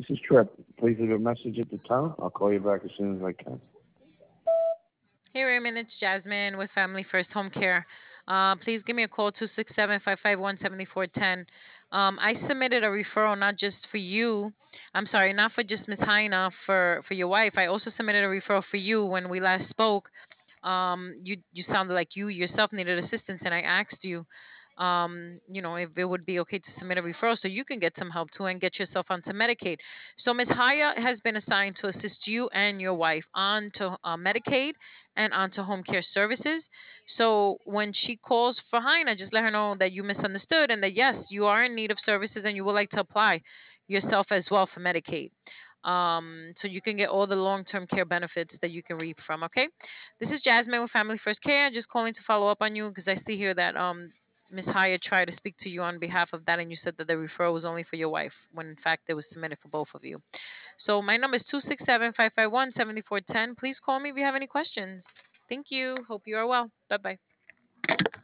This is Trip. Please leave a message at the tone. I'll call you back as soon as I can. Hey Raymond, it's Jasmine with Family First Home Care. Please give me a call 267-551-7410. I submitted a referral not just for you. I'm sorry, not for just Miss Heina for your wife. I also submitted a referral for you when we last spoke. You sounded like you yourself needed assistance, and I asked you, if it would be okay to submit a referral so you can get some help too and get yourself onto Medicaid. So Ms. Haya has been assigned to assist you and your wife onto Medicaid and onto home care services. So when she calls for Hina, just let her know that you misunderstood and that yes, you are in need of services and you would like to apply yourself as well for Medicaid. So you can get all the long-term care benefits that you can reap from. Okay, this is Jasmine with Family First Care. Just calling to follow up on you because I see here that Miss Hyatt tried to speak to you on behalf of that, and you said that the referral was only for your wife, when in fact it was submitted for both of you. So my number is 267-551-7410. Please call me if you have any questions. Thank you. Hope you are well. Bye bye.